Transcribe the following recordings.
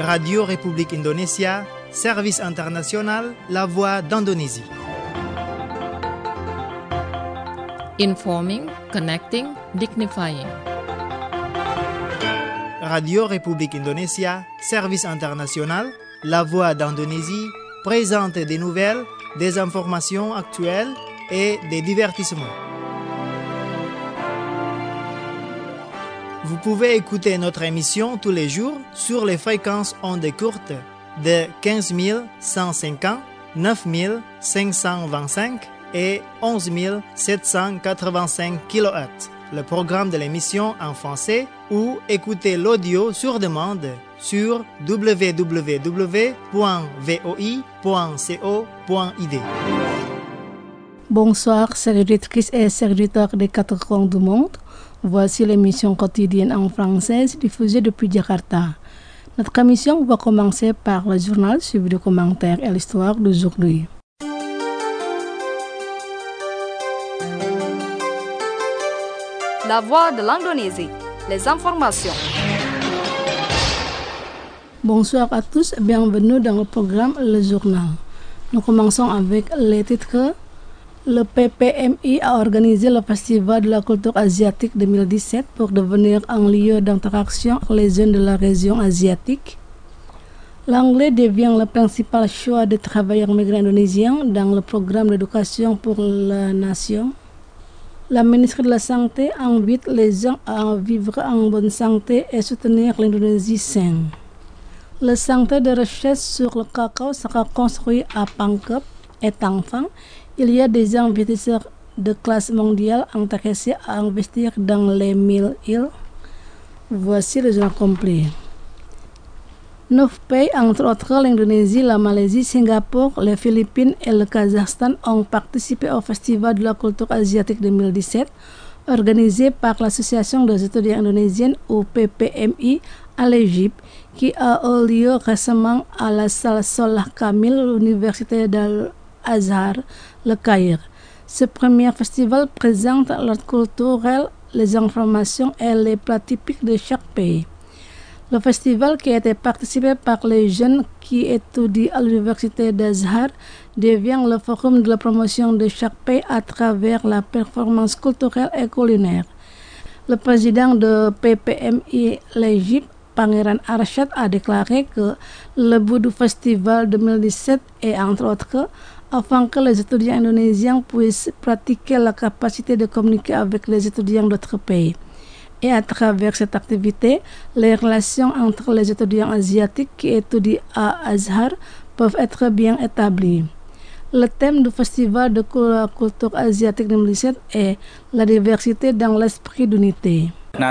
Radio République Indonésia, Service International, La Voix d'Indonésie. Informing, connecting, dignifying. Radio République Indonésia, Service International, La Voix d'Indonésie, présente des nouvelles, des informations actuelles et des divertissements. Vous pouvez écouter notre émission tous les jours sur les fréquences ondes courtes de 15 150, 9 525 et 11 785 kHz. Le programme de l'émission en français ou écouter l'audio sur demande sur www.voi.co.id. Bonsoir, chers auditrices et chers auditeurs des quatre coins du monde. Voici l'émission quotidienne en français diffusée depuis Jakarta. Notre émission va commencer par le journal suivi de commentaires et l'histoire d'aujourd'hui. La Voix de l'Indonésie, les informations. Bonsoir à tous, bienvenue dans le programme Le Journal. Nous commençons avec les titres. Le PPMI a organisé le Festival de la culture asiatique 2017 pour devenir un lieu d'interaction avec les jeunes de la région asiatique. L'anglais devient le principal choix des travailleurs migrants indonésiens dans le programme d'éducation pour la nation. La ministre de la Santé invite les gens à vivre en bonne santé et soutenir l'Indonésie saine. Le centre de recherche sur le cacao sera construit à Pangkep et Tangfang. Il y a des investisseurs de classe mondiale intéressés à investir dans les 1000 îles. Voici le journal complet. 9 pays, entre autres l'Indonésie, la Malaisie, Singapour, les Philippines et le Kazakhstan, ont participé au Festival de la culture asiatique 2017, organisé par l'Association des étudiants indonésiennes ou PPMI à l'Égypte, qui a eu lieu récemment à la salle Solah Kamil, l'Université d'Al-Azhar, le Caire. Ce premier festival présente l'art culturel, les informations et les plats typiques de chaque pays. Le festival, qui a été participé par les jeunes qui étudient à l'Université d'Azhar, devient le forum de la promotion de chaque pays à travers la performance culturelle et culinaire. Le président de PPMI l'Égypte, Pangeran Arshad, a déclaré que le but du festival 2017 est, entre autres, afin que les étudiants indonésiens puissent pratiquer la capacité de communiquer avec les étudiants d'autres pays. Et à travers cette activité, les relations entre les étudiants asiatiques qui étudient à Azhar peuvent être bien établies. Le thème du festival de la culture asiatique 2017 est la diversité dans l'esprit d'unité.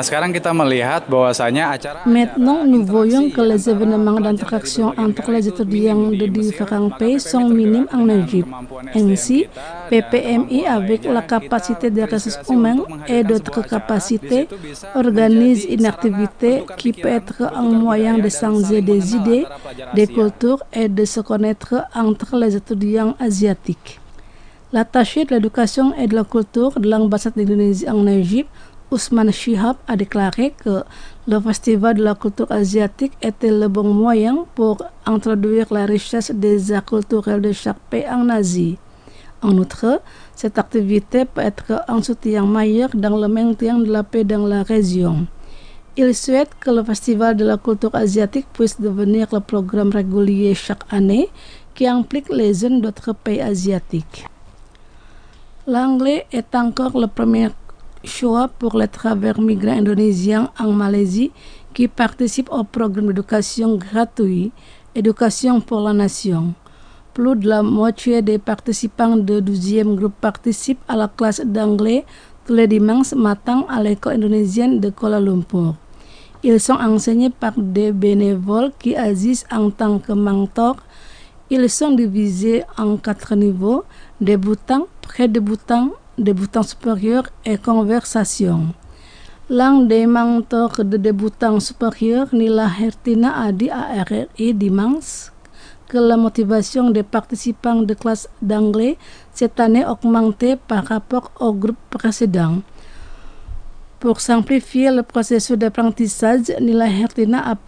Maintenant, nous voyons que les événements d'interaction entre les étudiants de différents pays sont minimes en Égypte. Ainsi, PPMI, avec la capacité des ressources humaines et d'autres capacités, organise une activité qui peut être un moyen de changer des idées, des cultures et de se connaître entre les étudiants asiatiques. L'attaché de l'éducation et de la culture de l'ambassade d'Indonésie en Égypte, Ousmane Shihab, a déclaré que le Festival de la culture asiatique était le bon moyen pour introduire la richesse des arts culturels de chaque pays en Asie. En outre, cette activité peut être un soutien meilleur dans le maintien de la paix dans la région. Il souhaite que le Festival de la culture asiatique puisse devenir le programme régulier chaque année qui implique les jeunes d'autres pays asiatiques. L'anglais est encore le premier choix pour les travailleurs migrants indonésiens en Malaisie qui participent au programme d'éducation gratuit Éducation pour la Nation. Plus de la moitié des participants du 12e groupe participent à la classe d'anglais tous les dimanches matin à l'école indonésienne de Kuala Lumpur. Ils sont enseignés par des bénévoles qui agissent en tant que mentors. Ils sont divisés en 4 niveaux, débutants, pré-débutants, débutant supérieur et conversation. L'un des mentors de débutants supérieurs, Nila Hertina, a dit à RRI dimanche que la motivation des participants de classe d'anglais cette année a augmenté par rapport au groupe précédent. Pour simplifier le processus d'apprentissage, Nila Hertina applique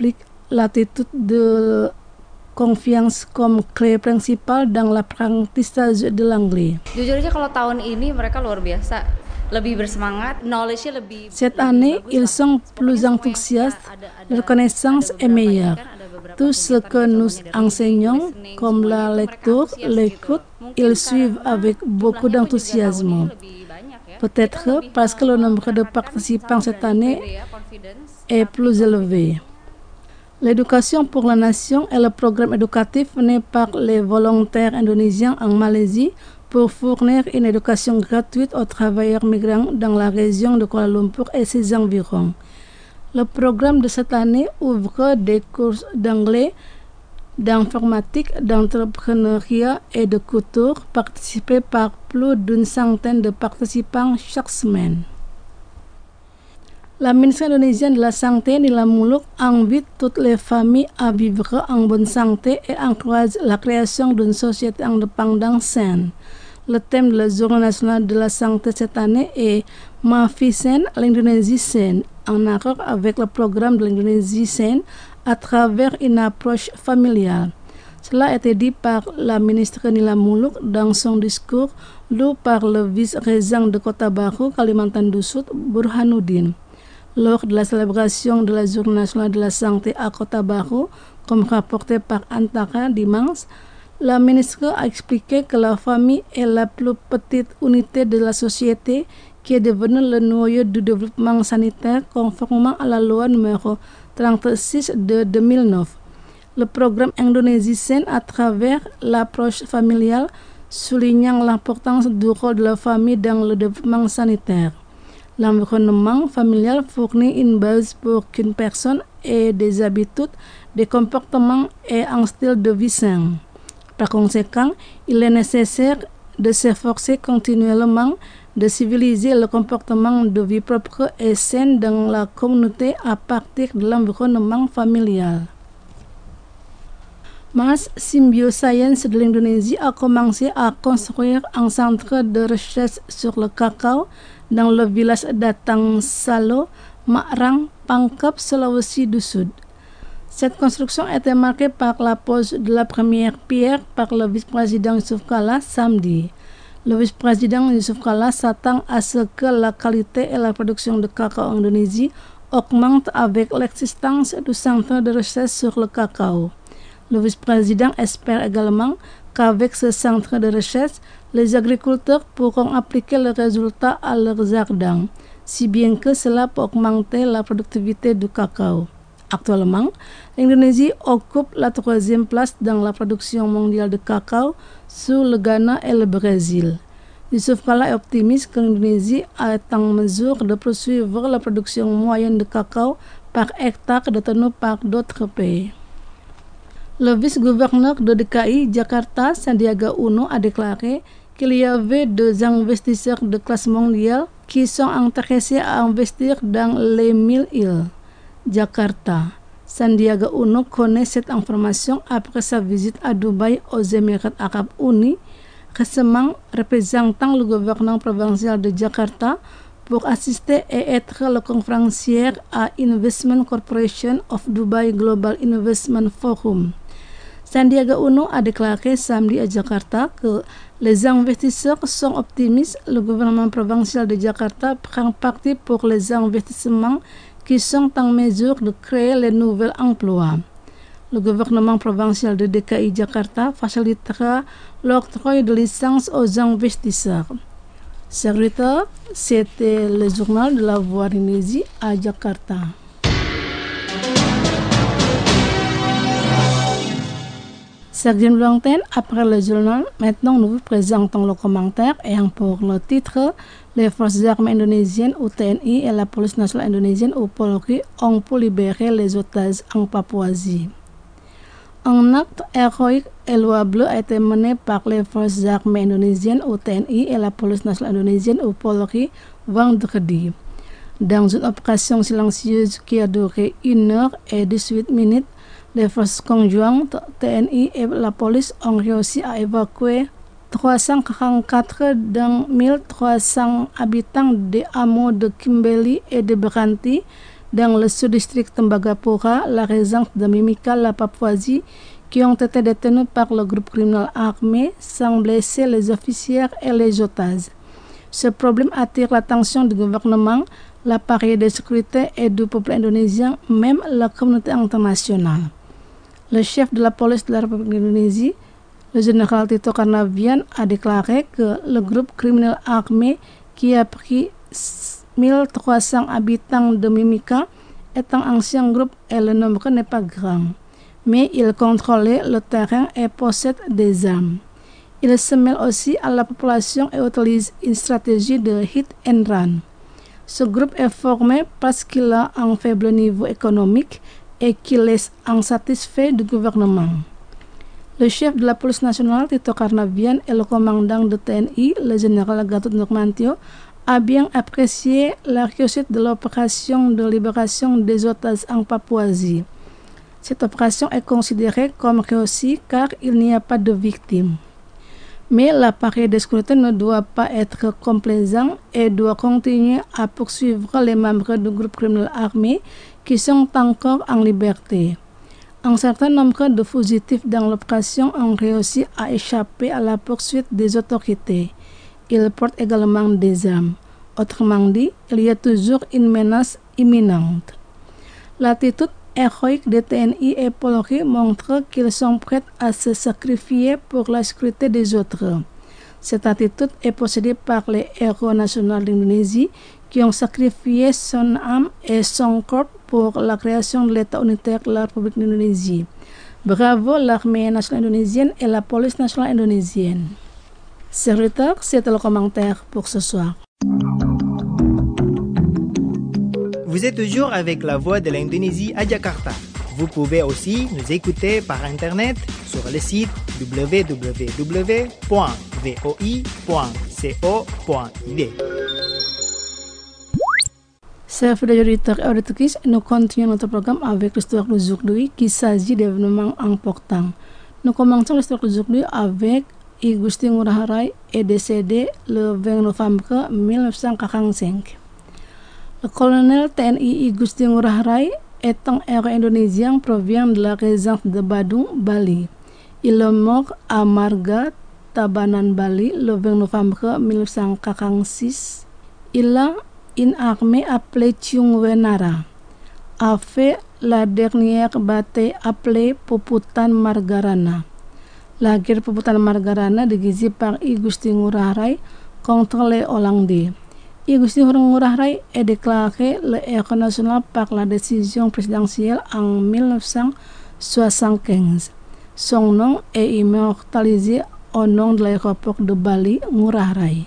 l'attitude de confiance comme clé principale dans l'apprentissage de l'anglais. Jujur aja kalau tahun ini mereka luar biasa, lebih bersemangat, knowledge-nya lebih. Cette année, ils sont plus enthousiastes, leur connaissance est meilleure. Tout ce que nous enseignons, comme la lecture, l'écoute, ils suivent avec beaucoup d'enthousiasme. Peut-être parce que le nombre de participants cette année est plus élevé. L'éducation pour la nation est le programme éducatif né par les volontaires indonésiens en Malaisie pour fournir une éducation gratuite aux travailleurs migrants dans la région de Kuala Lumpur et ses environs. Le programme de cette année ouvre des cours d'anglais, d'informatique, d'entrepreneuriat et de couture participés par plus d'une centaine de participants chaque semaine. La ministre indonésienne de la Santé, Nila Muluk, invite toutes les familles à vivre en bonne santé et encourage la création d'une société indépendante saine. Le thème de la Journée nationale de la santé cette année est Maafi Saine, l'Indonésie saine, en accord avec le programme de l'Indonésie saine à travers une approche familiale. Cela a été dit par la ministre Nila Muluk dans son discours lu par le vice-régent de Kota Baru, Kalimantan du Sud, Burhanuddin. Lors de la célébration de la Journée nationale de la santé à Kota Baru, comme rapporté par Antara dimanche, la ministre a expliqué que la famille est la plus petite unité de la société qui est devenue le noyau du développement sanitaire conformément à la loi numéro 36 de 2009. Le programme Indonésie saine à travers l'approche familiale soulignant l'importance du rôle de la famille dans le développement sanitaire. L'environnement familial fournit une base pour qu'une personne ait des habitudes, des comportements et un style de vie sain. Par conséquent, il est nécessaire de s'efforcer continuellement de civiliser le comportement de vie propre et sain dans la communauté à partir de l'environnement familial. Mars Symbioscience de l'Indonésie a commencé à construire un centre de recherche sur le cacao dans le village d'Atang Salo, Makrang, Pangkep, Sulawesi du Sud. Cette construction a été marquée par la pose de la première pierre par le vice-président Yusuf Kala samedi. Le vice-président Yusuf Kala s'attend à ce que la qualité et la production de cacao en Indonésie augmentent avec l'existence du centre de recherche sur le cacao. Le vice-président espère également qu'avec ce centre de recherche, les agriculteurs pourront appliquer les résultats à leurs jardins, si bien que cela peut augmenter la productivité du cacao. Actuellement, l'Indonésie occupe la 3e place dans la production mondiale de cacao sous le Ghana et le Brésil. Yusuf Kala est optimiste que l'Indonésie est en mesure de poursuivre la production moyenne de cacao par hectare détenue par d'autres pays. Le vice-gouverneur de DKI, Jakarta, Sandiaga Uno, a déclaré qu'il y avait 2 investisseurs de classe mondiale qui sont intéressés à investir dans les 1000 îles. Jakarta. Sandiaga Uno connaît cette information après sa visite à Dubaï aux Émirats arabes unis, récemment représentant le gouvernement provincial de Jakarta pour assister et être le conférencier à Investment Corporation of Dubai Global Investment Forum. Sandiaga Uno a déclaré samedi à Jakarta que les investisseurs sont optimistes. Le gouvernement provincial de Jakarta prend parti pour les investissements qui sont en mesure de créer les nouveaux emplois. Le gouvernement provincial de DKI Jakarta facilitera l'octroi de licences aux investisseurs. Serviteur, c'était le journal de la Voix d'Indonésie à Jakarta. Sergin Blonten, après le journal, maintenant nous vous présentons le commentaire ayant pour le titre les forces armées indonésiennes ou TNI et la police nationale indonésienne ou Polri ont pu libérer les otages en Papouasie. Un acte héroïque et louable a été mené par les forces armées indonésiennes ou TNI et la police nationale indonésienne ou Polri vendredi. Dans une opération silencieuse qui a duré 1 heure et 18 minutes, les forces conjointes TNI et la police ont réussi à évacuer 344 d'un 1300 habitants des hameaux de Kimbeli et de Beranti dans le sous-district Tembagapura, la région de Mimika, la Papouasie, qui ont été détenus par le groupe criminel armé sans blesser les officiers et les otages. Ce problème attire l'attention du gouvernement, l'appareil de sécurité et du peuple indonésien, même la communauté internationale. Le chef de la police de la République d'Indonésie, le général Tito Karnavian, a déclaré que le groupe criminel armé qui a pris 1300 habitants de Mimika est un ancien groupe et le nombre n'est pas grand. Mais il contrôlait le terrain et possède des armes. Il se mêle aussi à la population et utilise une stratégie de hit and run. Ce groupe est formé parce qu'il a un faible niveau économique et qu'il est insatisfait du gouvernement. Le chef de la police nationale, Tito Karnavian, et le commandant de TNI, le général Gatot Nurmantio, a bien apprécié la réussite de l'opération de libération des otages en Papouasie. Cette opération est considérée comme réussie car il n'y a pas de victimes. Mais l'appareil de sécurité ne doit pas être complaisant et doit continuer à poursuivre les membres du groupe criminel armé qui sont encore en liberté. Un certain nombre de fugitifs dans l'opération ont réussi à échapper à la poursuite des autorités. Ils portent également des armes. Autrement dit, il y a toujours une menace imminente. L'attitude héroïque des TNI et Polri montre qu'ils sont prêts à se sacrifier pour la sécurité des autres. Cette attitude est possédée par les héros nationaux d'Indonésie qui ont sacrifié son âme et son corps pour la création de l'État unitaire de la République d'Indonésie. Bravo l'armée nationale indonésienne et la police nationale indonésienne. Serviteur, c'était le commentaire pour ce soir. Vous êtes toujours avec la voix de l'Indonésie à Jakarta. Vous pouvez aussi nous écouter par Internet sur le site www.voi.co.id. Chers fidèles auditeurs et auditrices, nous continuons notre programme avec l'histoire d'aujourd'hui qui s'agit d'événements importants. Nous commençons l'histoire d'aujourd'hui avec I Gusti Ngurah Rai est décédé le 20 novembre 1945. Le colonel TNI I Gusti Ngurah Rai est un héros indonésien provient de la région de Badung, Bali. Il est mort à Marga, Tabanan, Bali le 20 novembre 1946. Il a une armée appelée Tiung Wenara a fait la dernière bataille appelée Puputan Margarana. La guerre Puputan Margarana déguisée par I Gusti Ngurah Rai contre les Hollandais. I Gusti Ngurah Rai est déclaré le héros national par la décision présidentielle en 1975. Son nom est immortalisé au nom de l'aéroport de Bali, Ngurah Rai.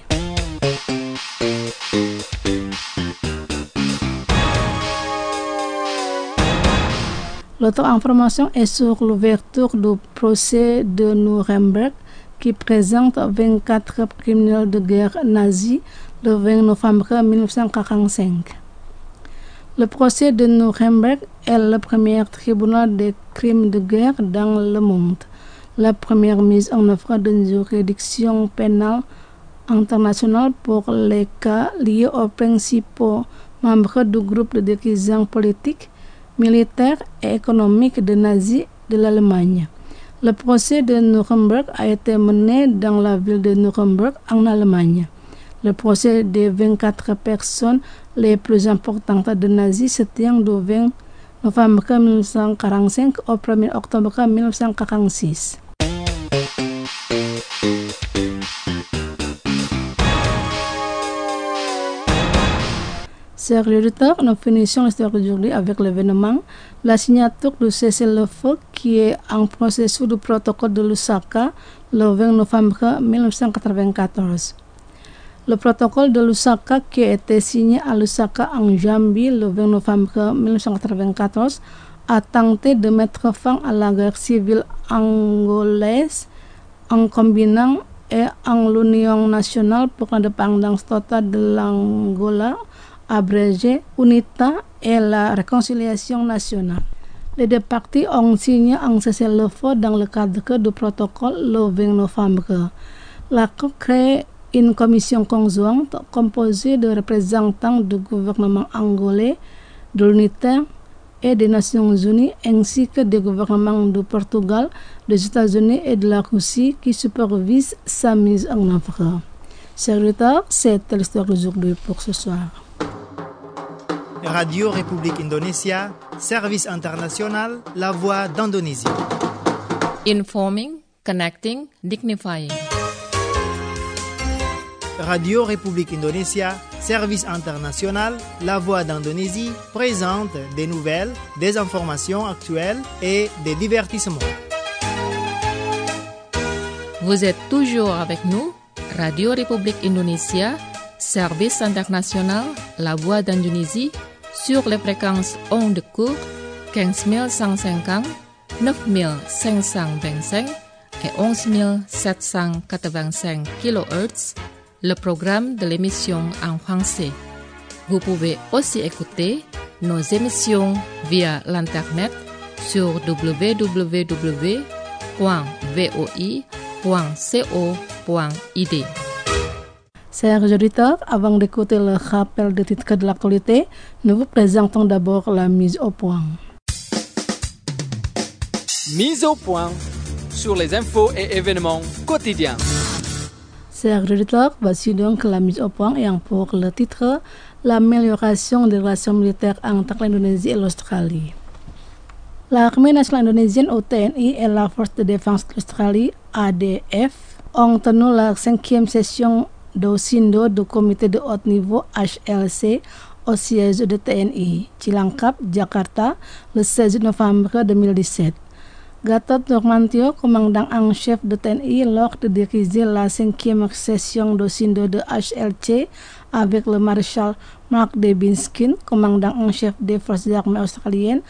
L'autre information est sur l'ouverture du procès de Nuremberg qui présente 24 criminels de guerre nazis le 20 novembre 1945. Le procès de Nuremberg est le premier tribunal des crimes de guerre dans le monde, la première mise en œuvre d'une juridiction pénale internationale pour les cas liés aux principaux membres du groupe de dirigeants politiques, militaires et économiques des nazis de l'Allemagne. Le procès de Nuremberg a été mené dans la ville de Nuremberg en Allemagne. Le procès des 24 personnes les plus importantes des nazis se tient du 20 novembre 1945 au 1er octobre 1946. Chers auditeurs, nous finissons l'histoire d'aujourd'hui avec l'événement la signature du cessez-le-feu qui est en processus du protocole de Lusaka le 20 novembre 1994. Le protocole de Lusaka qui a été signé à Lusaka en Zambie le 20 novembre 1994 a tenté de mettre fin à la guerre civile angolaise en combinant et en l'Union nationale pour l'indépendance totale de l'Angola, abrégé UNITA, et la réconciliation nationale. Les deux parties ont signé un cessez-le-feu dans le cadre du protocole le 20 novembre. L'accord crée une commission conjointe composée de représentants du gouvernement angolais, de l'UNITA et des Nations Unies, ainsi que des gouvernements de Portugal, des États-Unis et de la Russie qui supervisent sa mise en œuvre. Chers auditeurs, c'est l'histoire d'aujourd'hui pour ce soir. Radio République Indonésia, service international, la voix d'Indonésie. Informing, connecting, dignifying. Radio République Indonésia, service international, la voix d'Indonésie, présente des nouvelles, des informations actuelles et des divertissements. Vous êtes toujours avec nous, Radio République Indonésia, service international, la voix d'Indonésie, sur les fréquences ondes courtes 15150, 9525 et 11785 kHz, le programme de l'émission en français. Vous pouvez aussi écouter nos émissions via l'internet sur www.voi.co.id. Chers auditeurs, avant d'écouter le rappel des titres de l'actualité, nous vous présentons d'abord la mise au point. Mise au point sur les infos et événements quotidiens. Chers auditeurs, voici donc la mise au point ayant pour le titre l'amélioration des relations militaires entre l'Indonésie et l'Australie. L'armée nationale indonésienne au TNI et la force de défense de l'Australie, ADF, ont tenu la 5e session d'Osindo du comité de haut niveau HLC au siège de TNI, Cilangkap, Jakarta, le 16 novembre 2017. Gatot Nurmantio, commandant en chef de TNI, lors de diriger la 5e session d'Osindo de HLC avec le maréchal Mark Debinski, commandant en chef des forces armées australiennes,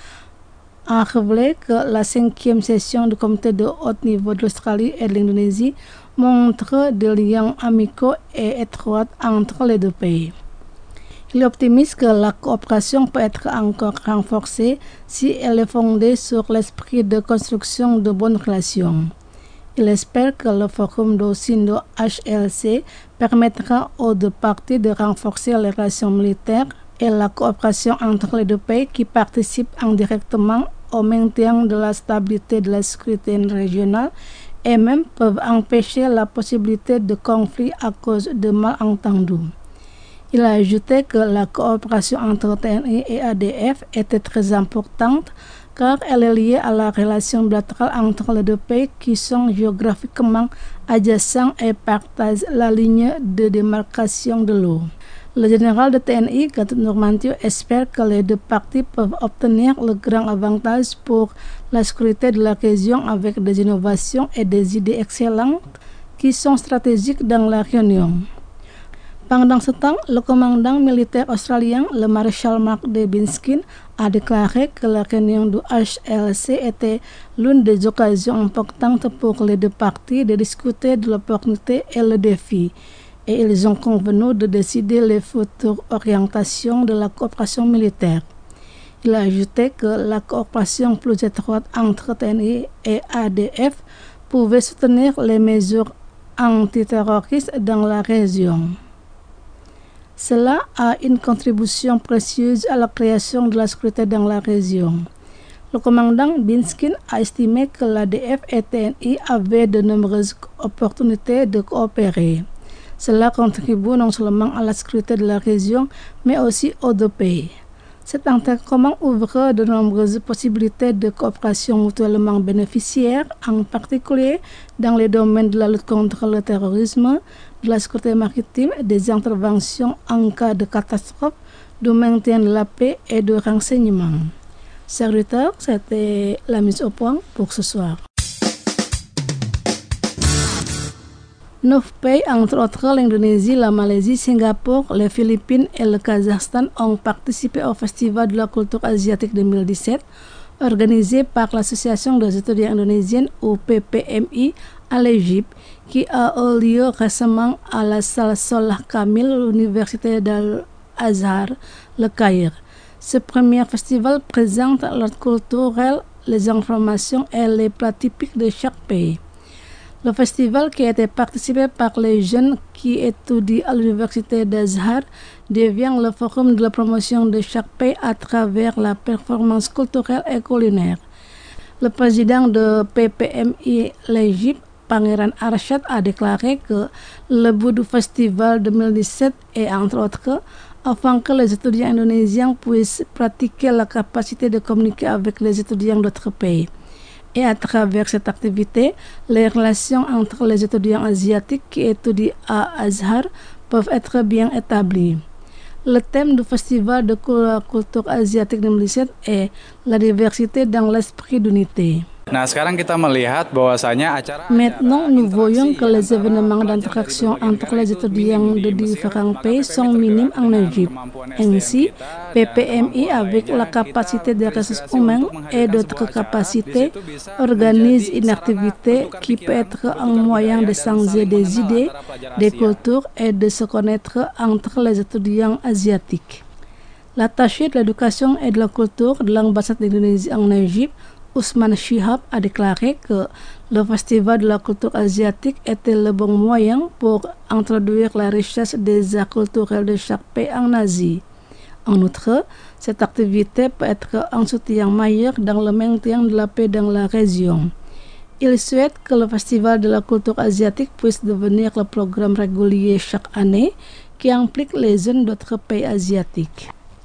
a révélé que la 5e session du comité de haut niveau de l'Australie et de l'Indonésie montre des liens amicaux et étroits entre les deux pays. Il est optimiste que la coopération peut être encore renforcée si elle est fondée sur l'esprit de construction de bonnes relations. Il espère que le forum d'Osindo HLC permettra aux deux parties de renforcer les relations militaires et la coopération entre les deux pays qui participent indirectement au maintien de la stabilité de la sécurité régionale et même peuvent empêcher la possibilité de conflits à cause de malentendus. Il a ajouté que la coopération entre TNI et ADF était très importante car elle est liée à la relation bilatérale entre les deux pays qui sont géographiquement adjacents et partagent la ligne de démarcation de l'eau. Le général de TNI, Gatot Nurmantio, espère que les deux parties peuvent obtenir le grand avantage pour la sécurité de la région avec des innovations et des idées excellentes qui sont stratégiques dans la réunion. Pendant ce temps, le commandant militaire australien, le maréchal Mark Debinski, a déclaré que la réunion du HLC était l'une des occasions importantes pour les deux parties de discuter de l'opportunité et le défi. Et ils ont convenu de décider les futures orientations de la coopération militaire. Il a ajouté que la coopération plus étroite entre TNI et ADF pouvait soutenir les mesures antiterroristes dans la région. Cela a une contribution précieuse à la création de la sécurité dans la région. Le commandant Binskin a estimé que l'ADF et TNI avaient de nombreuses opportunités de coopérer. Cela contribue non seulement à la sécurité de la région, mais aussi aux deux pays. Cet intercommand ouvre de nombreuses possibilités de coopération mutuellement bénéficiaires, en particulier dans les domaines de la lutte contre le terrorisme, de la sécurité maritime, des interventions en cas de catastrophe, du maintien de la paix et de renseignement. Chers auditeurs, c'était la mise au point pour ce soir. 9 pays, entre autres l'Indonésie, la Malaisie, Singapour, les Philippines et le Kazakhstan, ont participé au Festival de la culture asiatique 2017, organisé par l'Association des étudiants indonésiennes ou PPMI à l'Égypte, qui a eu lieu récemment à la salle Salah Kamil, l'Université d'Al-Azhar, le Caire. Ce premier festival présente l'art culturel, les informations et les plats typiques de chaque pays. Le festival, qui a été participé par les jeunes qui étudient à l'université d'Azhar, devient le forum de la promotion de chaque pays à travers la performance culturelle et culinaire. Le président de PPMI l'Égypte, Pangeran Arshad, a déclaré que le but du festival 2017 est, entre autres, afin que les étudiants indonésiens puissent pratiquer la capacité de communiquer avec les étudiants d'autres pays. Et à travers cette activité, les relations entre les étudiants asiatiques qui étudient à Azhar peuvent être bien établies. Le thème du festival de la culture asiatique 2017 est la diversité dans l'esprit d'unité. Nah, sekarang kita melihat bahwasanya acara Maintenant, nous voyons que les événements d'interaction entre les étudiants de différents pays sont minimes en Égypte. Ainsi, PPMI, avec la capacité des ressources humaines et d'autres capacités, organise une activité qui peut être un moyen de changer des idées, des cultures et de se connaître entre les étudiants asiatiques. L'attaché de l'éducation et de la culture de l'ambassade d'Indonésie en Égypte, Ousmane Shihab, a déclaré que le festival de la culture asiatique était le bon moyen pour introduire la richesse des arts culturels de chaque pays en Asie. En outre, cette activité peut être un soutien meilleur dans le maintien de la paix dans la région. Il souhaite que le festival de la culture asiatique puisse devenir le programme régulier chaque année qui implique les jeunes d'autres pays asiatiques.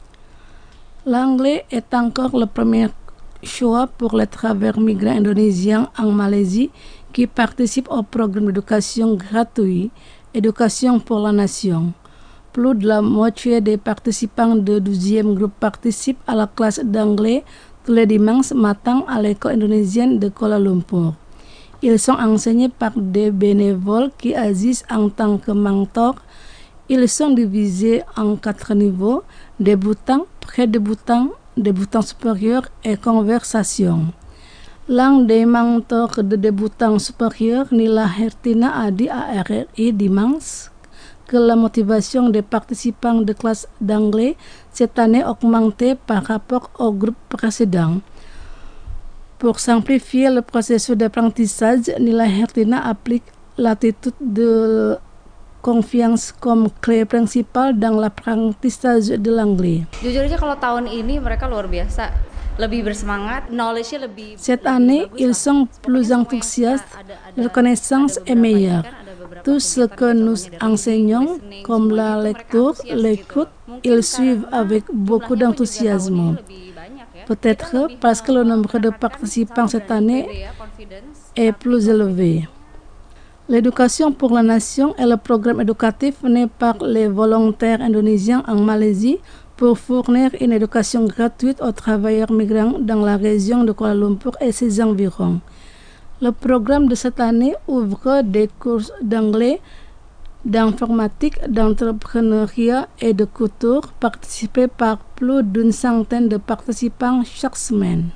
L'anglais est encore le premier choix pour les travailleurs migrants indonésiens en Malaisie qui participent au programme d'éducation gratuit Éducation pour la Nation. Plus de la moitié des participants du 12e groupe participent à la classe d'anglais tous les dimanches matin à l'école indonésienne de Kuala Lumpur. Ils sont enseignés par des bénévoles qui agissent en tant que mentors. Ils sont divisés en 4 niveaux: débutant, pré-débutant, débutant supérieur et conversation. L'un des mentors de débutants supérieurs, Nila Hertina, a dit à RRI dimanche que la motivation des participants de classe d'anglais cette année a augmenté par rapport au groupe précédent. Pour simplifier le processus d'apprentissage, Nila Hertina applique l'attitude de confiance comme clé principale dans l'apprentissage de l'anglais. Jujur aja kalau tahun ini mereka luar biasa, lebih bersemangat, knowledge-nya lebih. Cette année, ils sont plus enthousiastes, leur connaissance est meilleure. Tout ce que nous enseignons, comme la lecture, l'écoute, ils suivent avec beaucoup d'enthousiasme. Peut-être parce que le nombre de participants cette année est plus élevé. L'éducation pour la nation est le programme éducatif né par les volontaires indonésiens en Malaisie pour fournir une éducation gratuite aux travailleurs migrants dans la région de Kuala Lumpur et ses environs. Le programme de cette année ouvre des cours d'anglais, d'informatique, d'entrepreneuriat et de couture participés par plus d'une centaine de participants chaque semaine.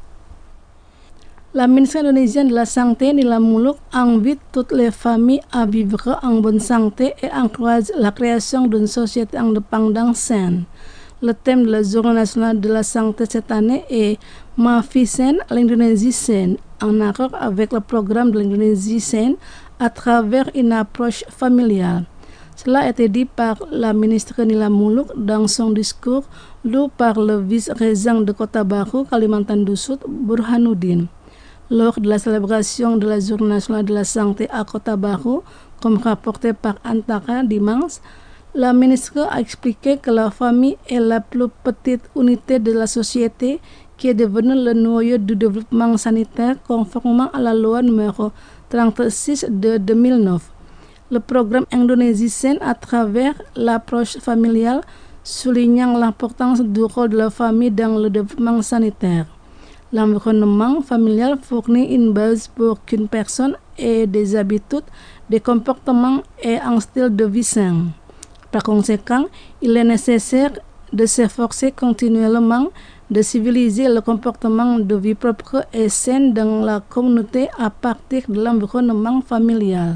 La ministre indonésienne de la Santé, Nila Muluk, invite toutes les familles à vivre en bonne santé et encourage la création d'une société indépendante saine. Le thème de la Journée nationale de la santé cette année est Ma vie saine, l'Indonésie saine, en accord avec le programme de l'Indonésie saine à travers une approche familiale. Cela a été dit par la ministre Nila Muluk dans son discours lu par le vice-régent de Kota Baru, Kalimantan du Sud, Burhanuddin. Lors de la célébration de la Journée nationale de la santé à Kota Baru, comme rapporté par Antara dimanche, la ministre a expliqué que la famille est la plus petite unité de la société qui est devenue le noyau du développement sanitaire conformément à la loi numéro 36 de 2009. Le programme Indonésie saine à travers l'approche familiale soulignant l'importance du rôle de la famille dans le développement sanitaire. L'environnement familial fournit une base pour qu'une personne ait des habitudes, des comportements et un style de vie sain. Par conséquent, il est nécessaire de s'efforcer continuellement de civiliser le comportement de vie propre et sain dans la communauté à partir de l'environnement familial.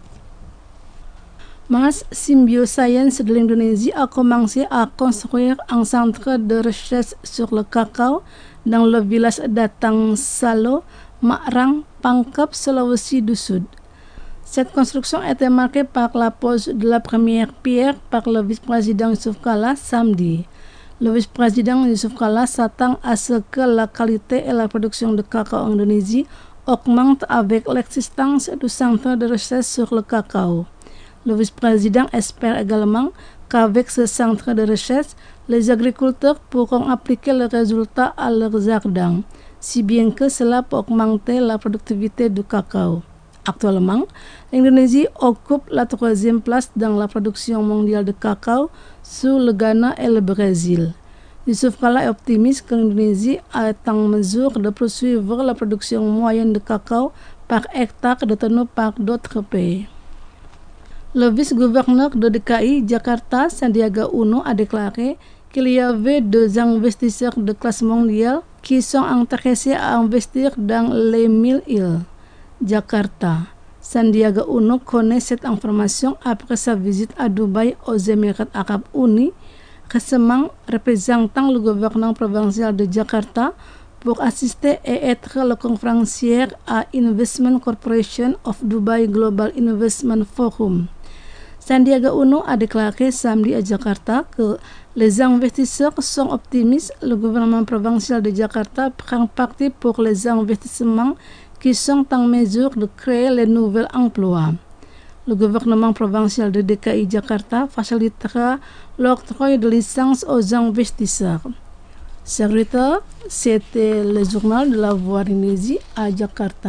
Mars Symbioscience de l'Indonésie a commencé à construire un centre de recherche sur le cacao dans le village d'Atang Salo, Makrang, Pangkep, Sulawesi du Sud. Cette construction était marquée par la pose de la première pierre par le vice-président Yusuf Kala samedi. Le vice-président Yusuf Kala s'attend à ce que la qualité et la production de cacao en Indonésie augmentent avec l'existence du centre de recherche sur le cacao. Le vice-président espère également qu'avec ce centre de recherche, les agriculteurs pourront appliquer les résultats à leurs jardins, si bien que cela peut augmenter la productivité du cacao. Actuellement, l'Indonésie occupe la 3e place dans la production mondiale de cacao sous le Ghana et le Brésil. Yusuf Kala est optimiste que l'Indonésie est en mesure de poursuivre la production moyenne de cacao par hectare détenue par d'autres pays. Le vice-gouverneur de DKI Jakarta, Sandiaga Uno, a déclaré qu'il y avait 2 investisseurs de classe mondiale qui sont intéressés à investir dans les 1000 îles. Jakarta. Sandiaga Uno connaît cette information après sa visite à Dubaï aux Émirats arabes unis, récemment représentant le gouvernement provincial de Jakarta pour assister et être le conférencier à Investment Corporation of Dubai Global Investment Forum. Sandiaga Uno a déclaré samedi à Jakarta que les investisseurs sont optimistes. Le gouvernement provincial de Jakarta prend parti pour les investissements qui sont en mesure de créer les nouveaux emplois. Le gouvernement provincial de DKI Jakarta facilitera l'octroi de licences aux investisseurs. Serviteur, c'était le journal de la Voix d'Indonésie à Jakarta.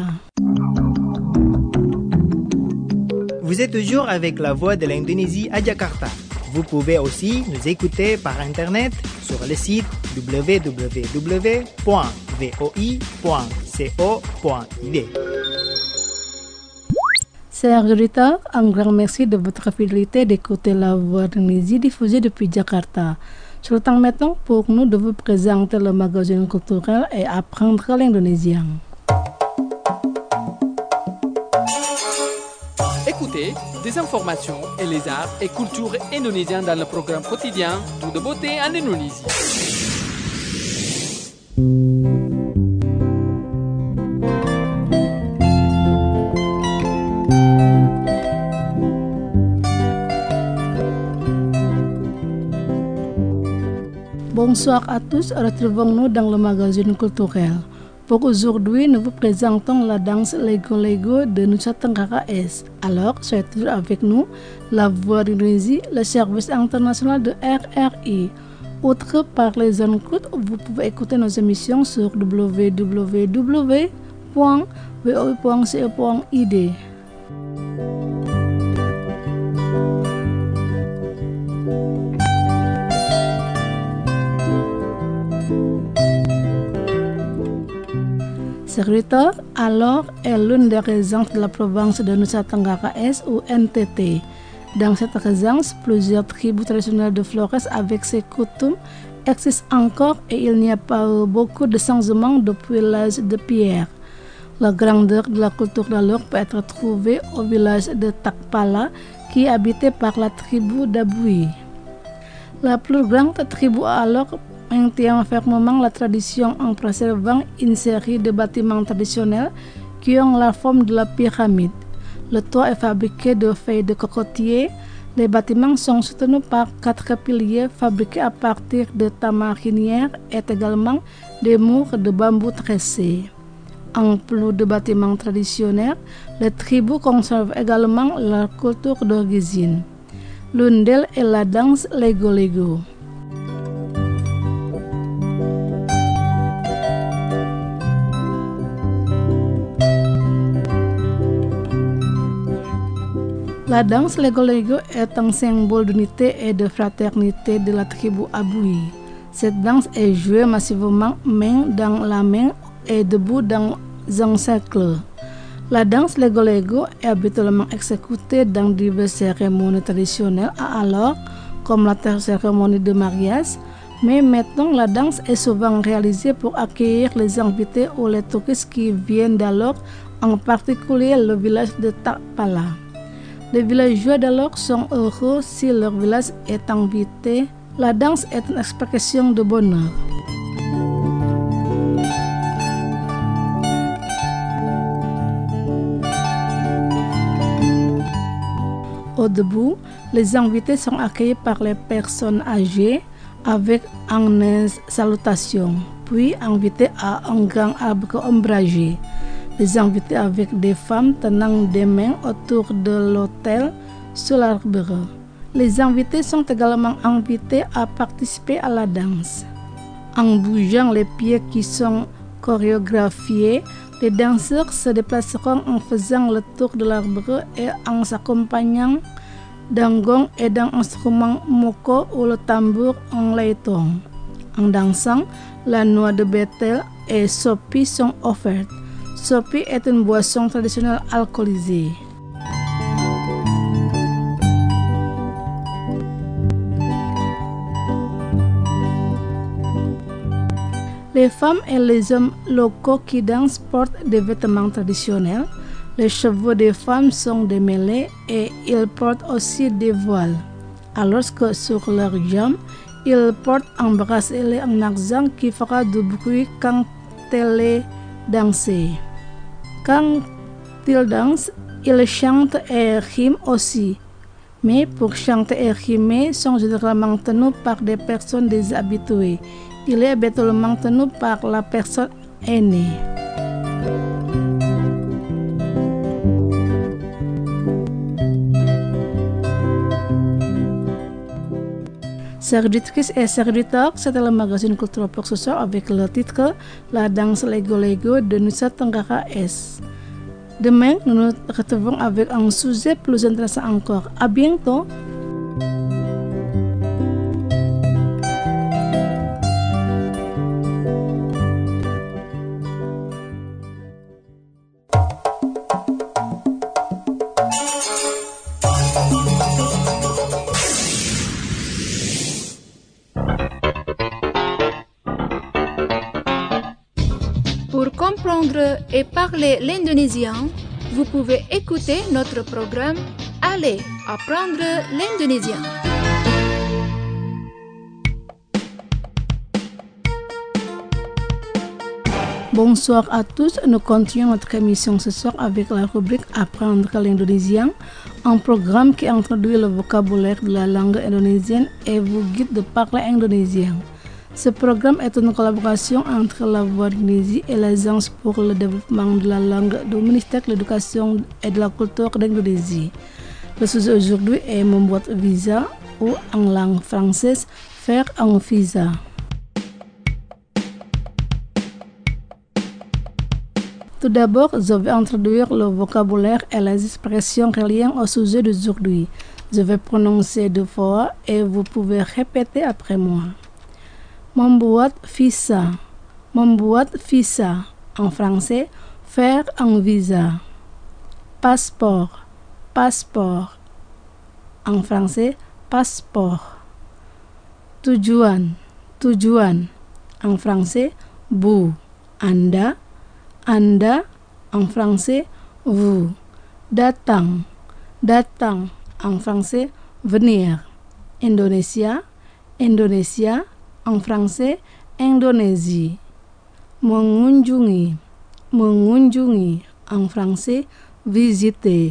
Vous êtes toujours avec la Voix de l'Indonésie à Jakarta. Vous pouvez aussi nous écouter par Internet sur le site www.voi.co.id. Chers auditeurs, un grand merci de votre fidélité d'écouter la Voix d'Indonésie diffusée depuis Jakarta. C'est le temps maintenant pour nous de vous présenter le magazine culturel et apprendre l'indonésien. Écoutez des informations et les arts et cultures indonésiens dans le programme quotidien Tout de beauté en Indonésie. Bonsoir à tous, retrouvons-nous dans le magazine culturel. Pour aujourd'hui, nous vous présentons la danse Lego Lego de Nusa Tenggara Est. Alors, soyez toujours avec nous, la Voix d'Indonésie, le service international de RRI. Outre par les zones courtes, vous pouvez écouter nos émissions sur www.voi.co.id. Serviteur, alors, est l'une des résidences de la province de Nusa Tenggara Est ou NTT. Dans cette résidence, plusieurs tribus traditionnelles de Flores avec ses coutumes existent encore et il n'y a pas beaucoup de changements depuis l'âge de pierre. La grandeur de la culture d'alors peut être trouvée au village de Takpala qui est habité par la tribu d'Abui. La plus grande tribu alors maintient fermement la tradition en préservant une série de bâtiments traditionnels qui ont la forme de la pyramide. Le toit est fabriqué de feuilles de cocotier. Les bâtiments sont soutenus par 4 piliers fabriqués à partir de tamarinières et également des murs de bambou tressés. En plus de bâtiments traditionnels, les tribus conservent également leur culture d'origine. L'une d'elles est la danse Lego Lego. La danse Lego Lego est un symbole d'unité et de fraternité de la tribu Abui. Cette danse est jouée massivement main dans la main et debout dans un cercle. La danse Lego Lego est habituellement exécutée dans diverses cérémonies traditionnelles alors, comme la cérémonie de mariage, mais maintenant la danse est souvent réalisée pour accueillir les invités ou les touristes qui viennent d'alors, en particulier le village de Takpala. Les villageois d'alors sont heureux si leur village est invité. La danse est une expression de bonheur. Au début, les invités sont accueillis par les personnes âgées avec une salutation, puis invités à un grand arbre ombragé. Les invités avec des femmes tenant des mains autour de l'autel sous l'arbre. Les invités sont également invités à participer à la danse. En bougeant les pieds qui sont chorégraphiés, les danseurs se déplaceront en faisant le tour de l'arbre et en s'accompagnant d'un gong et d'un instrument moko ou le tambour en layton. En dansant, la noix de Bethel et sopi sont offertes. Sopi est une boisson traditionnelle alcoolisée. Les femmes et les hommes locaux qui dansent portent des vêtements traditionnels. Les cheveux des femmes sont démêlés et ils portent aussi des voiles. Alors que sur leurs jambes, ils portent un bracelet en argent qui fera du bruit quand elles dansent. Quand ils dansent, ils chantent et riment aussi. Mais pour chanter et rimer sont généralement tenus par des personnes déshabituées. Il est habituellement tenu par la personne aînée. Servitrices et serviteurs, c'était le magazine culturel pour ce soir avec le titre La danse Lego-Lego de Nusa Tenggara Est. Demain, nous nous retrouvons avec un sujet plus intéressant encore. À bientôt! Pour comprendre et parler l'indonésien, vous pouvez écouter notre programme Allez apprendre l'indonésien. Bonsoir à tous, nous continuons notre émission ce soir avec la rubrique Apprendre l'indonésien, un programme qui introduit le vocabulaire de la langue indonésienne et vous guide de parler indonésien. Ce programme est une collaboration entre la Voix d'Indonésie et l'Agence pour le développement de la langue du ministère de l'Éducation et de la Culture d'Indonésie. Le sujet aujourd'hui est membuat visa ou en langue française, faire un visa. Tout d'abord, je vais introduire le vocabulaire et les expressions reliées au sujet d'aujourd'hui. Je vais prononcer deux fois et vous pouvez répéter après moi. Membuat visa. Membuat visa. En français, faire un visa. Passeport. Passeport. En français, passeport. Tujuan. Tujuan. En français, vous. Anda. Anda. En français, vous. Datang. Datang. En français, venir. Indonesia. Indonesia. En français, Indonésie. Mengunjungi. Mengunjungi. En français, visiter.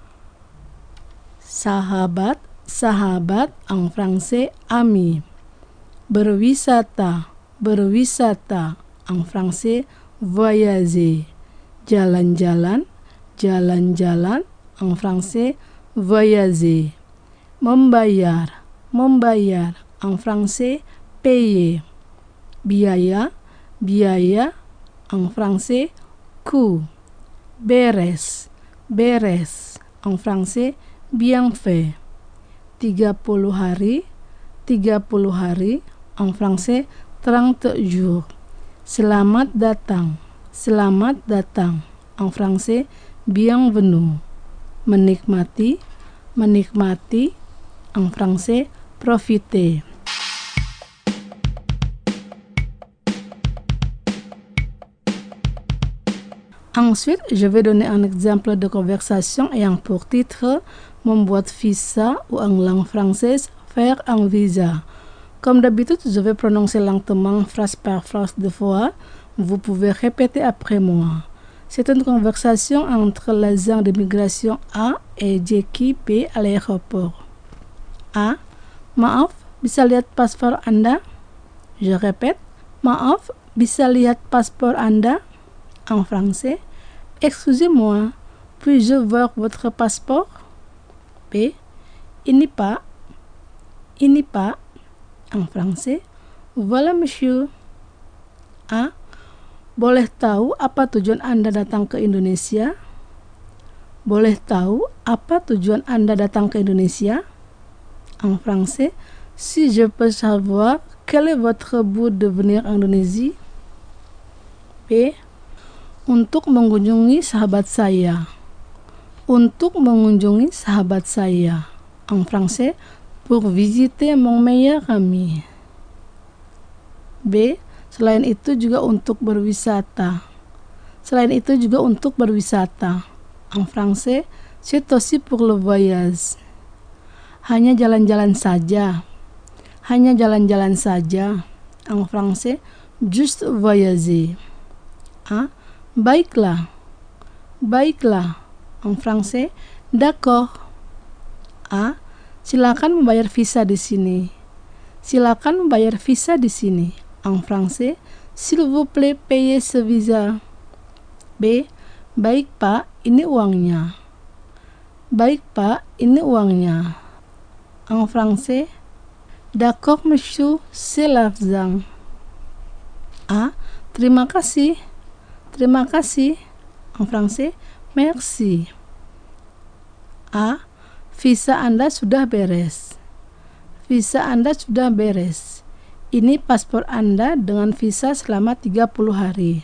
Sahabat. Sahabat. En français, ami. Berwisata. Berwisata. En français, voyager. Jalan-jalan. Jalan-jalan. En français, voyager. Membayar. Membayar. En français, payer. Biaya. Biaya. En français, coût. Beres. Beres. En français, bienfait. 30 hari. 30 hari. En français, 30 jours. Selamat datang. Selamat datang. En français, bienvenue. Menikmati. Menikmati. En français, profiter. Ensuite, je vais donner un exemple de conversation ayant pour titre membuat visa ou en langue française, faire un visa. Comme d'habitude, je vais prononcer lentement phrase par phrase deux fois. Vous pouvez répéter après moi. C'est une conversation entre l'agent d'immigration A et Jackie B à l'aéroport. A. Maaf, bisa lihat paspor Anda? Je répète. Maaf, bisa lihat paspor Anda? En français. Excusez-moi, puis-je voir votre passeport? B. Ini Pak. En français. Voilà monsieur. A. Boleh tahu apa tujuan Anda datang ke Indonesia? Boleh tahu apa tujuan Anda datang ke Indonesia? En français, si je peux savoir quel est votre but de venir en Indonésie? B. Untuk mengunjungi sahabat saya. Untuk mengunjungi sahabat saya. En français, pour visiter mon meilleur ami. B. Selain itu juga untuk berwisata. En français, c'est aussi pour le voyage. Hanya jalan-jalan saja. En français, juste voyager. A. Baiklah. En français, d'accord. A. Silakan membayar visa di sini. En français, s'il vous plaît, payez ce visa. B. Baik Pak, ini uangnya. En français, d'accord monsieur, c'est l'argent. A. Terima kasih. En français, merci. A. Visa Anda sudah beres. Ini paspor Anda dengan visa selama 30 hari.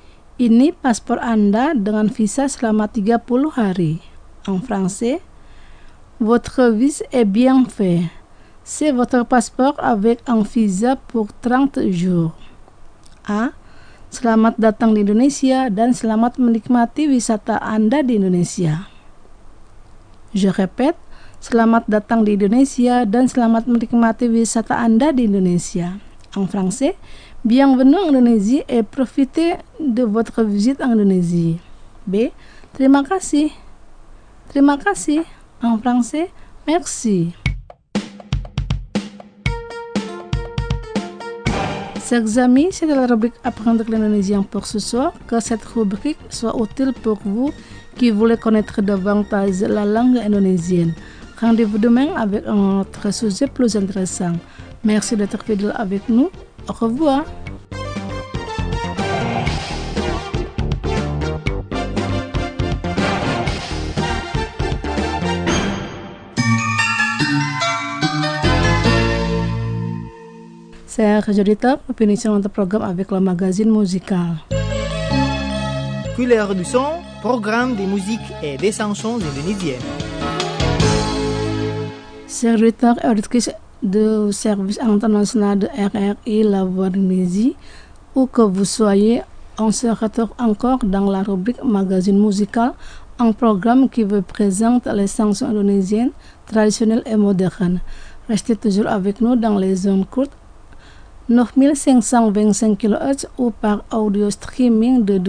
En français, votre visa est bien fait. C'est votre passeport avec un visa pour 30 jours. A. Selamat datang di Indonesia dan selamat menikmati wisata Anda di Indonesia. Je répète, selamat datang di Indonesia dan selamat menikmati wisata Anda di Indonesia. En français, bienvenue en Indonésie et profitez de votre visite en Indonésie. B. Terima kasih. En français, merci. Chers amis, c'est la rubrique Apprendre l'indonésien pour ce soir. Que cette rubrique soit utile pour vous qui voulez connaître davantage la langue indonésienne. Rendez-vous demain avec un autre sujet plus intéressant. Merci d'être fidèle avec nous. Au revoir. Chers auditeurs, nous finissons notre programme avec le magazine musical. Couleur du son, programme de musique et des chansons indonésiennes. Chers auditeurs et auditrices du service international de RRI La Voix d'Indonésie, où que vous soyez, on se retrouve encore dans la rubrique magazine musical, un programme qui vous présente les chansons indonésiennes traditionnelles et modernes. Restez toujours avec nous dans les zones courtes 9525 kHz ou par audio streaming de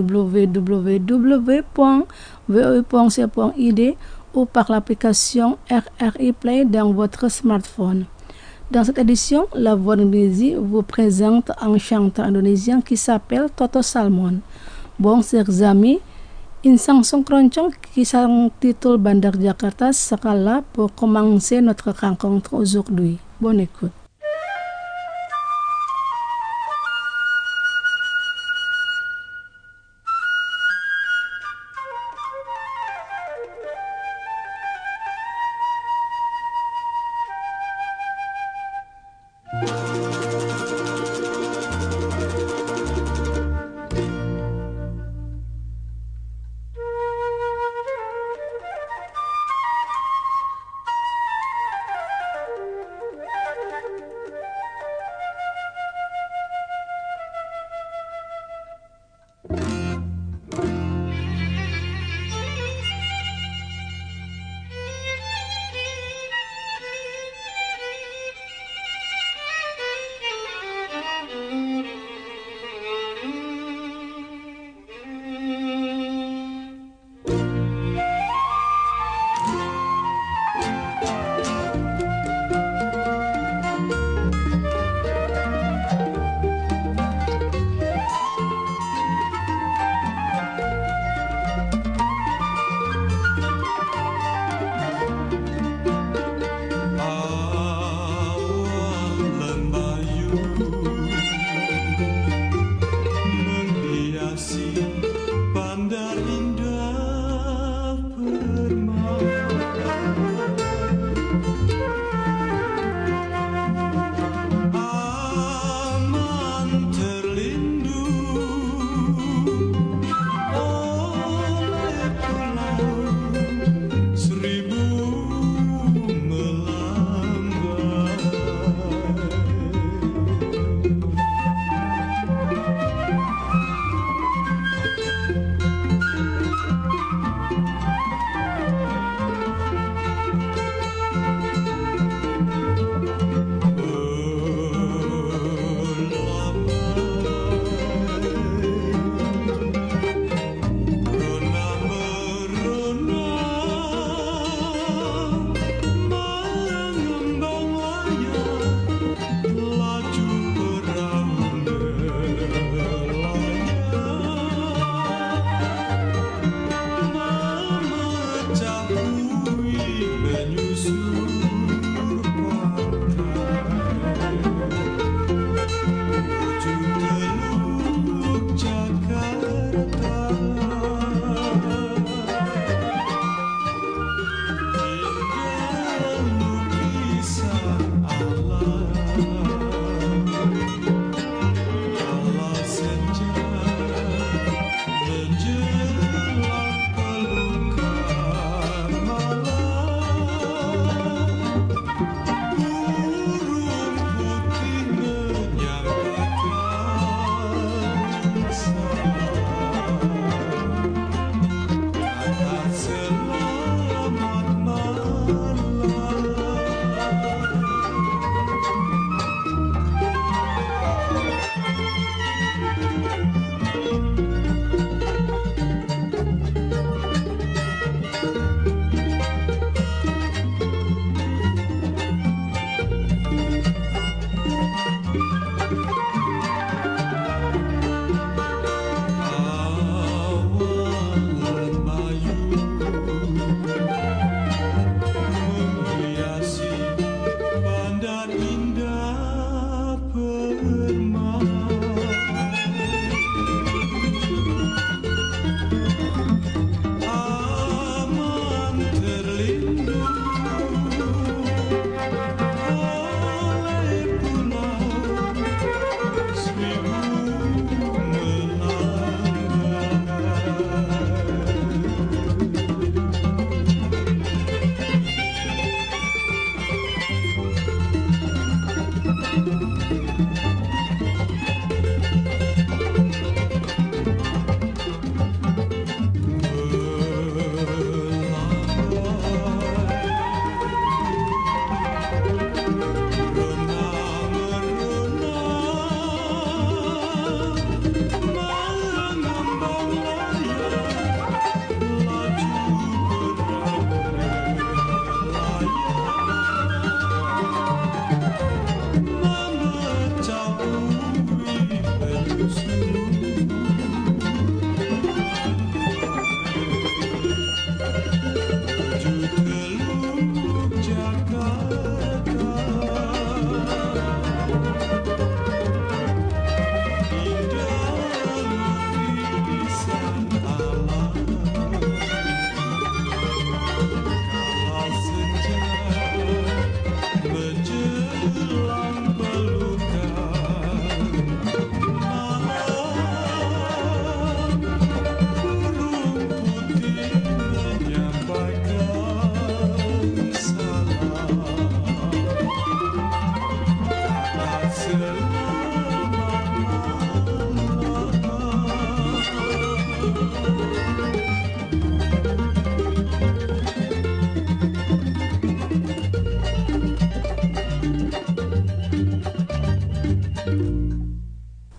www.voi.c.id ou par l'application RRI Play dans votre smartphone. Dans cette édition, La Voix d'Indonésie vous présente un chanteur indonésien qui s'appelle Toto Salmon. Bon, chers amis, une chanson keroncong qui s'intitule Bandar Jakarta sera là pour commencer notre rencontre aujourd'hui. Bonne écoute.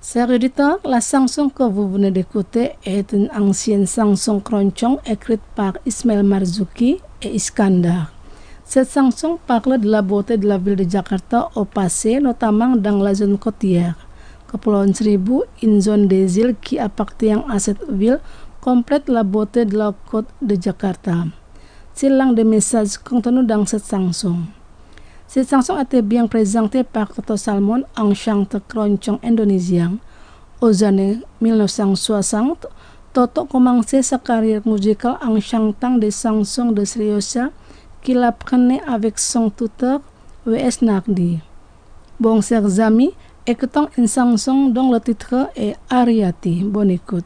Chers auditeurs, la chanson que vous venez d'écouter est une ancienne chanson cronchon écrite par Ismail Marzuki et Iskandar. Cette chanson parle de la beauté de la ville de Jakarta au passé, notamment dans la zone côtière. Kepulauan Seribu, une zone des îles qui appartient à cette ville, complète la beauté de la côte de Jakarta. C'est l'un des messages contenus dans cette chanson. Cette chanson a été bien présentée par Toto Salmon, un chanteur keroncong indonésien. Aux années 1960, Toto commençait sa carrière musicale en chantant des chansons de Seriosa qu'il apprenait avec son tuteur W.S. Nardi. Bon, chers amis, écoutons une chanson dont le titre est Ariati. Bonne écoute.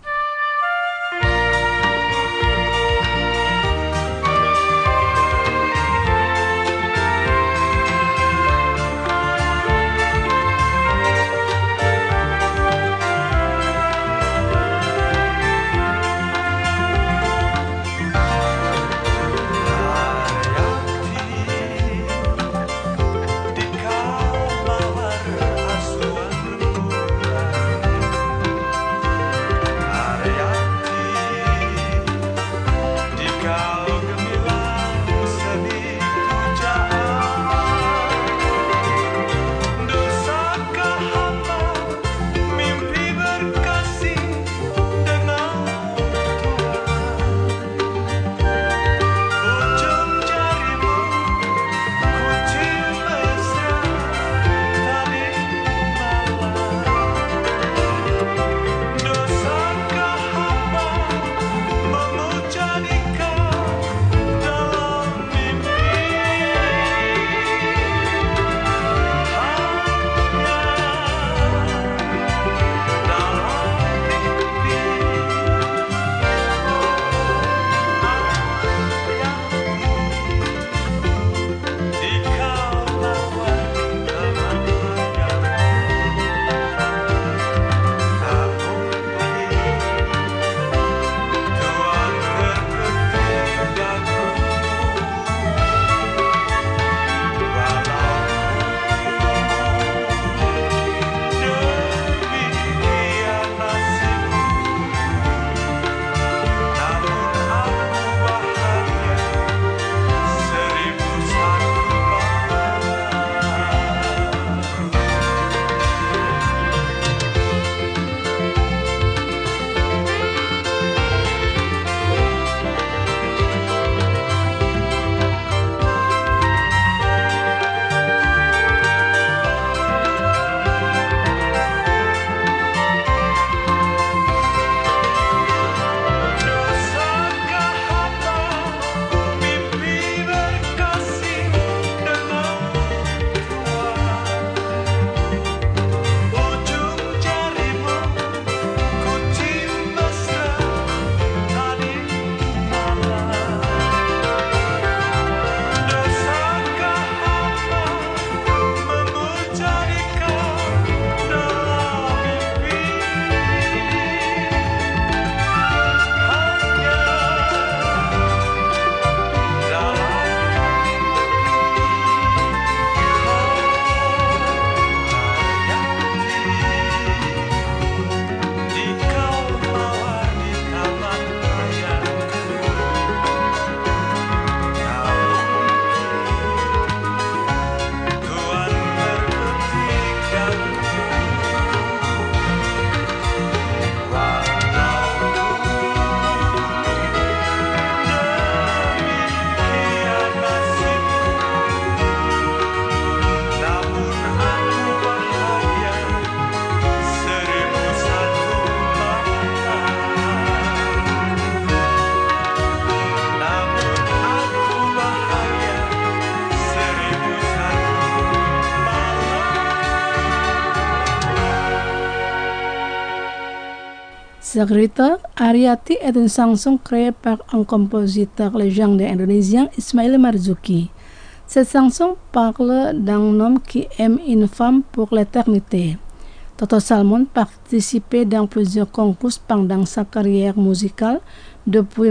Cerita Ariati est une chanson créée par un compositeur légendaire indonésien, Ismail Marzuki. Cette chanson parle d'un homme qui aime une femme pour l'éternité. Toto Salmon participait dans plusieurs concours pendant sa carrière musicale depuis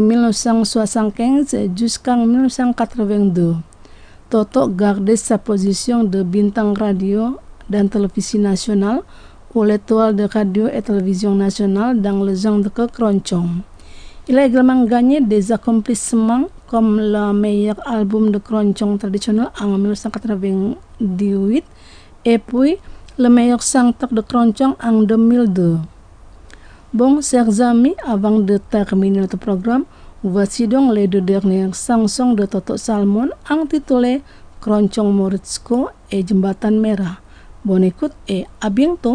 1975 jusqu'en 1982. Toto gardait sa position de bintang radio dan televisi nasional ou l'étoile de radio et télévision nationale dans le genre de Keroncong. Il a également gagné des accomplissements comme le meilleur album de Keroncong traditionnel en 1998 et puis le meilleur chanteur de Keroncong en 2002. Bon, chers amis, avant de terminer notre programme, voici donc les 2 dernières chansons de Toto Salmon intitulées Keroncong Moritsko et Jembatan Merah. Bonne écoute et à bientôt.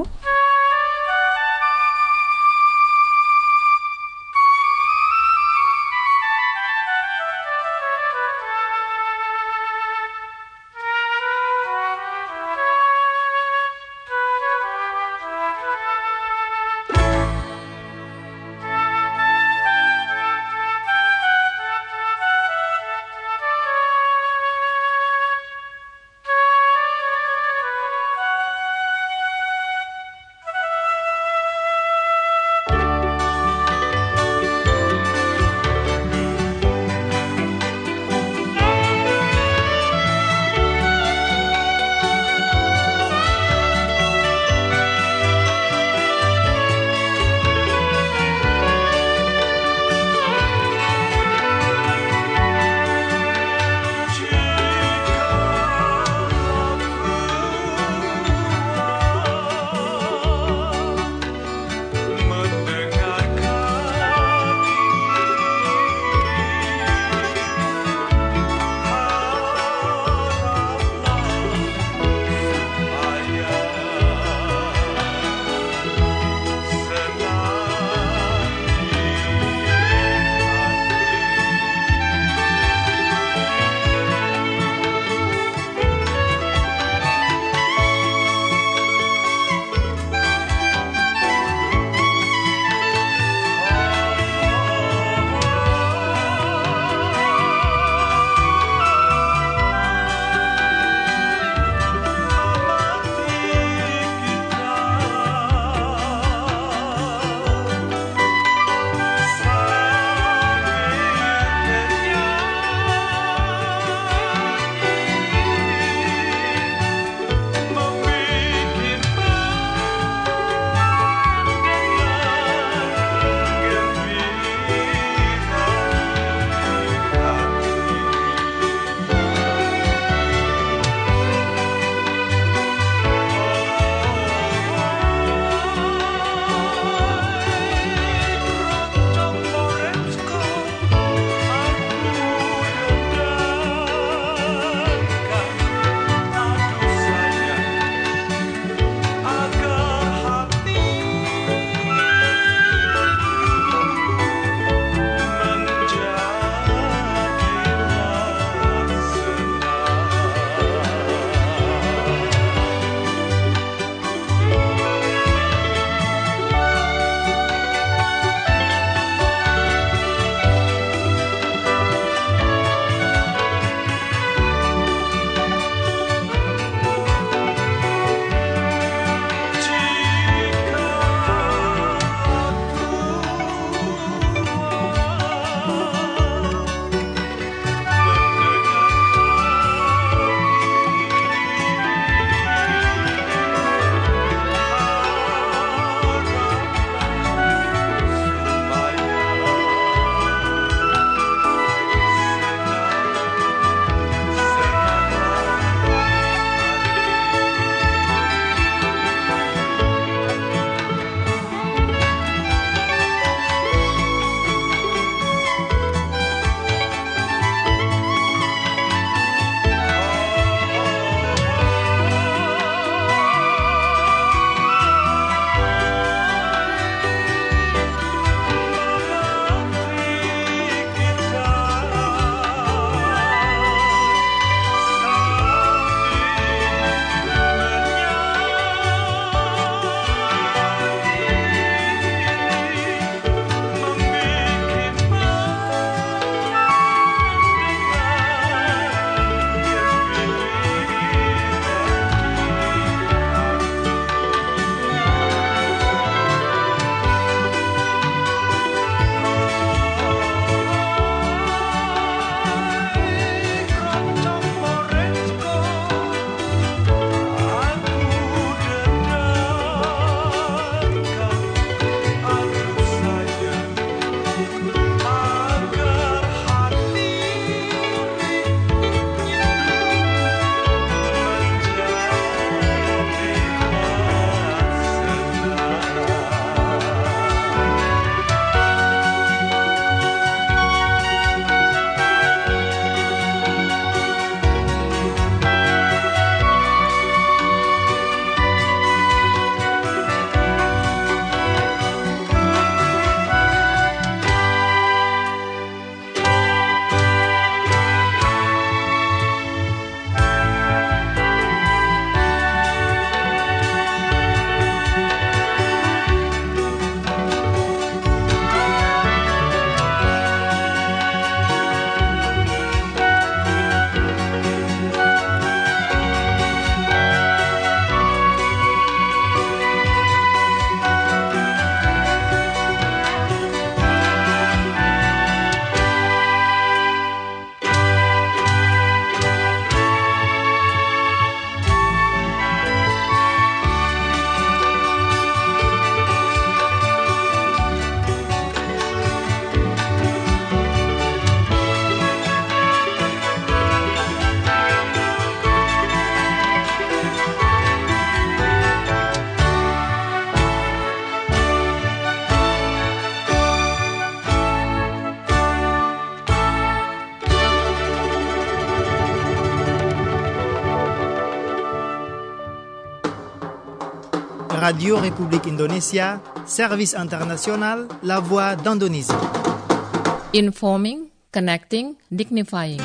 Radio République Indonésia, Service International, La Voix d'Indonésie. Informing, connecting, dignifying.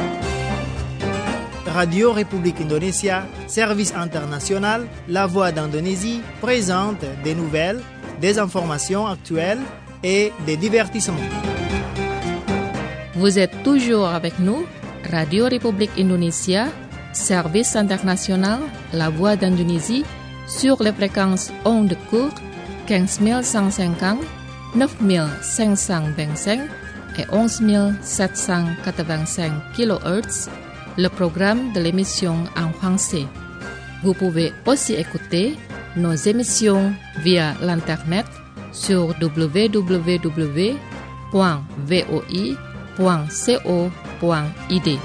Radio République Indonésia, Service International, La Voix d'Indonésie présente des nouvelles, des informations actuelles et des divertissements. Vous êtes toujours avec nous, Radio République Indonésia, Service International, La Voix d'Indonésie, sur les fréquences ondes courtes 15150, 9525 et 11785 kHz, le programme de l'émission en français. Vous pouvez aussi écouter nos émissions via l'internet sur www.voi.co.id.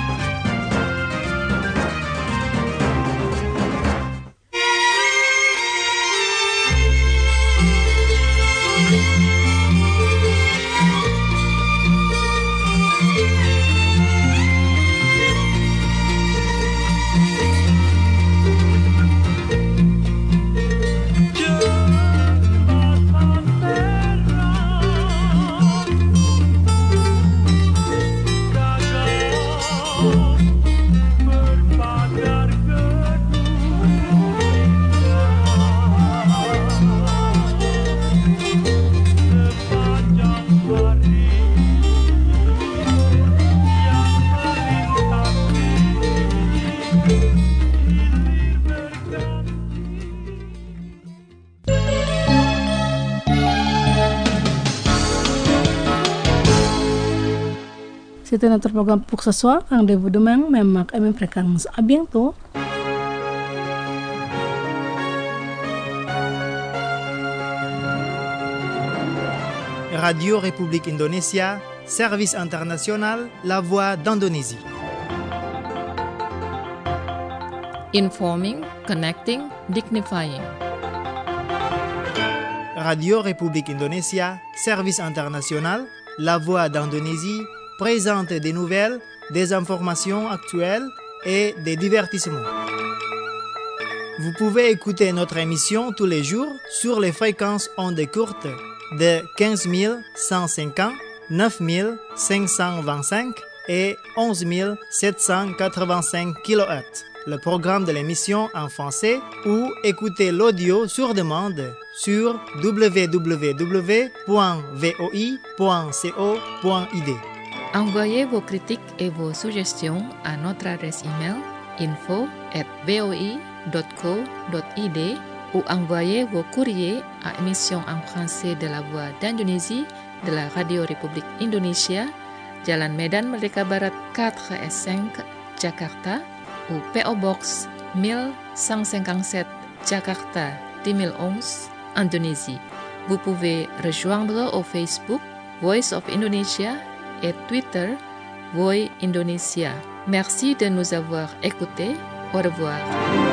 C'était notre programme pour ce soir. Rendez-vous demain, même heure et même fréquence. À bientôt. Radio République Indonésia, Service International, La Voix d'Indonésie. Informing, connecting, dignifying. Radio République Indonésia, Service International, La Voix d'Indonésie présente des nouvelles, des informations actuelles et des divertissements. Vous pouvez écouter notre émission tous les jours sur les fréquences ondes courtes de 15 150, 9 525 et 11 785 kHz. Le programme de l'émission en français ou écouter l'audio sur demande sur www.voi.co.id. Envoyez vos critiques et vos suggestions à notre adresse email info@voi.co.id ou envoyez vos courriers à émission en français de la Voix d'Indonésie de la Radio République Indonésia, Jalan Medan Merdeka Barat 4 et 5, Jakarta, ou PO Box 1157, Jakarta 2011, Indonésie. Vous pouvez rejoindre au Facebook Voice of Indonesia et Twitter Voi Indonesia. Merci de nous avoir écoutés. Au revoir.